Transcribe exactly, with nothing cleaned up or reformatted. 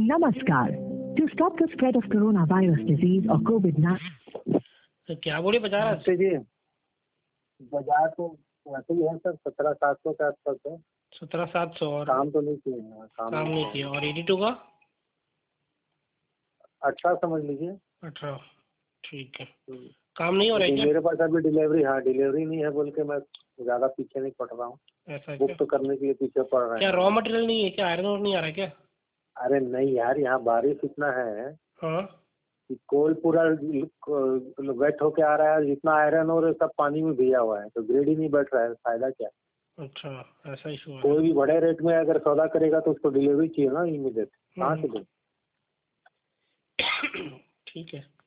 Namaskar. To stop the spread of coronavirus disease or COVID nineteen. तो क्या बोले बाजार आज? जी बाजार तो वैसे ही है सर, सत्रह सात सौ के आसपास है। सत्रह सात सौ और काम तो नहीं किए हैं, काम नहीं किया। और एटी टू का अठारह समझ लीजिए। अठारह, ठीक है। काम नहीं हो रहा है क्या? मेरे पास अभी डिलीवरी, हाँ डिलीवरी नहीं है बोल के मैं ज्यादा पीछे नहीं पड़ रहा हूँ। ऐसा बुक क्या? तो करने के लिए पीछे पड़ रहा है। क्या रॉ मटेरियल नहीं है क्या? आयरन और नहीं आ रहा है क्या? अरे नहीं यार, यहाँ बारिश इतना है हाँ, कि कोल पूरा वेट होके आ रहा है, जितना आयरन और सब पानी में भीगा हुआ है, तो ग्रेड ही नहीं बैठ रहा है, फायदा क्या? अच्छा ऐसा इशू है। कोई भी बड़े रेट में अगर सौदा करेगा तो उसको डिलीवरी चाहिए ना इमीडिएट, कहाँ से दे? ठीक है।